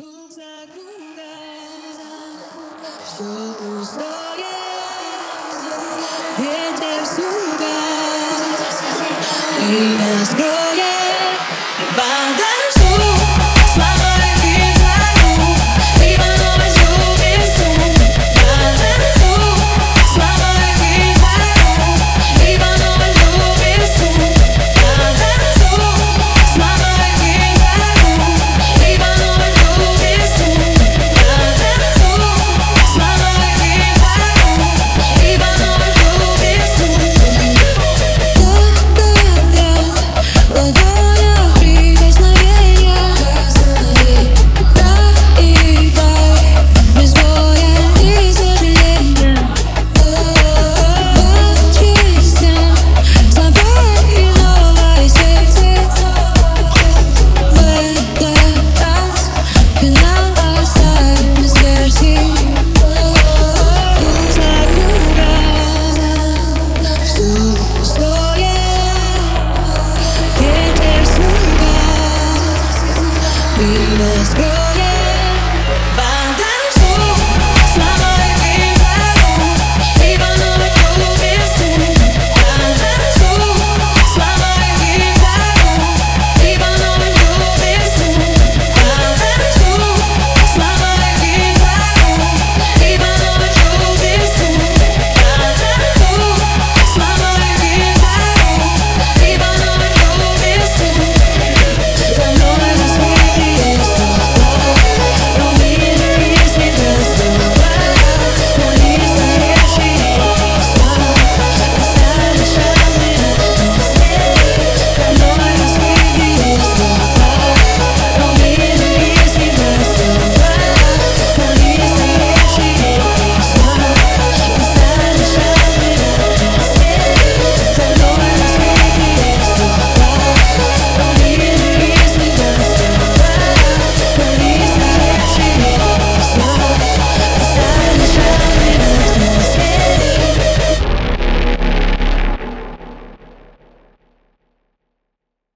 Ветер суга, и настроен подожду. Слова не зову, либо новость любит сум. Подожду. Слова не зову, либо новость любит сум. Подожду. Слова не зову, либо новость любит сум. Подожду. Слова не зову, либо новость любит сум. Ладоня прикосновения, да и дай, без боя и сожаления. Чистим с тобой новое сердце. В этот раз финал оставим без версий. Всю историю ветер снуга, и нас